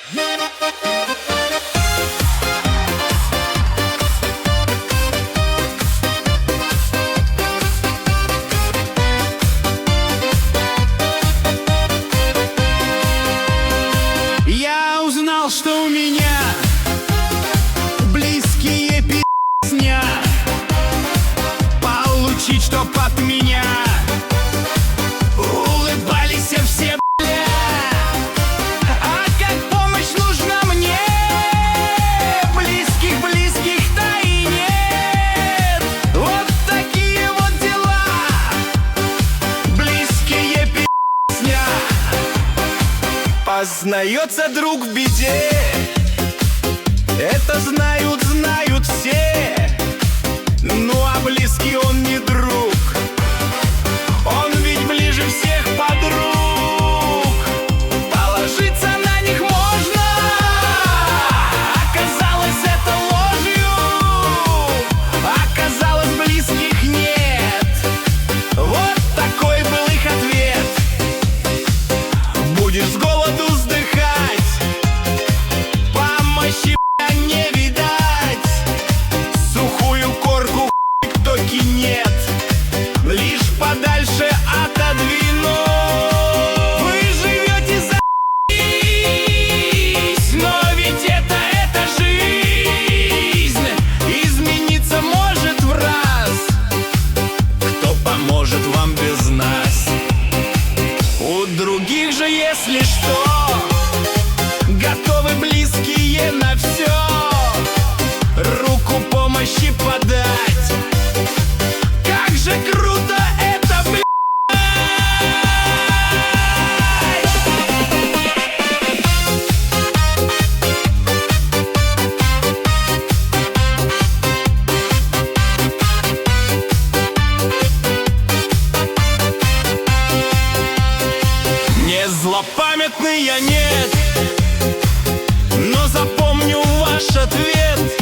Я узнал, что у меня близкие песня, получить, чтоб от меня улыбались все, бля. А как помощь нужна мне, близких-то и нет. Вот такие вот дела, близкие песня. Познается друг в беде, это знают все. Ну а близкий он не друг, он ведь ближе всех подруг. Положиться на них можно, оказалось это ложью. Оказалось, близких нет, вот такой был их ответ. Будешь с голоду вздыхать, помощи не видать, сухую корку кто кинет, лишь подальше отодвину. Вы живете за***ись, но ведь это жизнь, измениться может в раз. Кто поможет вам без нас? У других же, если что, готовы близкие на все, руку помощи подать. Как же круто это, блядь! Не злопамятный я, нет, но запомню ваш ответ.